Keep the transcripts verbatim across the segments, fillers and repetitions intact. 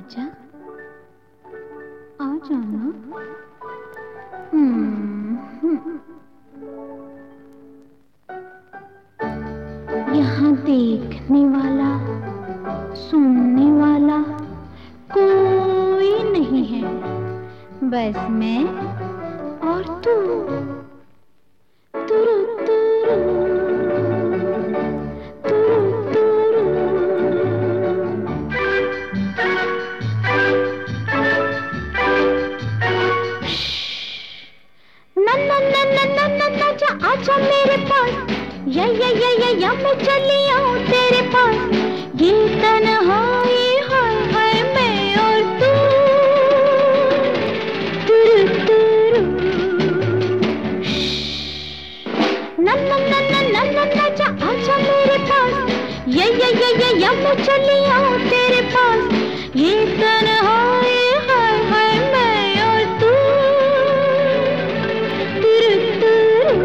आजा, आ जाना। हम्म, यहाँ देखने वाला, सुनने वाला कोई नहीं है, बस मैं और तू। तुरु तुरु, तुरु तुरु। ना ना ना ना ना ना ना जा, आजा मेरे पास, या या या या या मैं चली आऊं तेरे पास। ये तन्हाई हाय हाय मैं और तू। तुरु तुरु, ना ना ना ना ना ना ना जा, आजा मेरे पास, या या या या या मैं चली आऊं तेरे पास। ये तन्हाई हाय हाय मैं और तू। तुरु तुरु,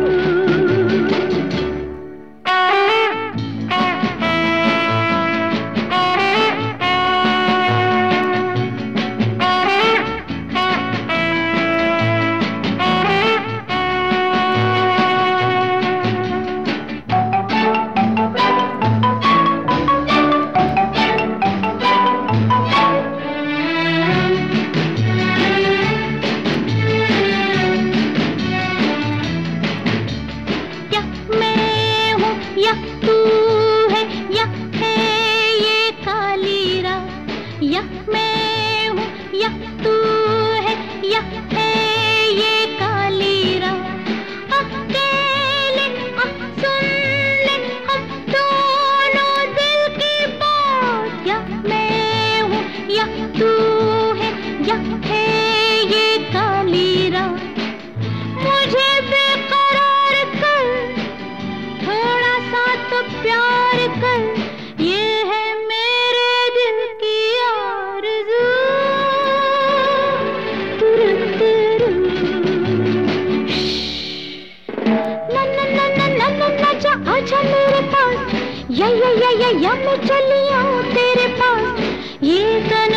या तू है, या है ये काली रात। या मैं हूँ, या तू है, या है ये काली रात। अकेले अब सुन ले हम दोनों दिल की बात। या मैं हूँ, या तू है, या है ये काली रात। मुझे बेकरार कर, थोड़ा सा तो प्यार कर, ये है मेरे दिल की आरज़ू। तुरु तुरु, ना ना ना ना ना ना ना जा, आजा मेरे पास, या या या या या मैं चली आऊं तेरे पास। ये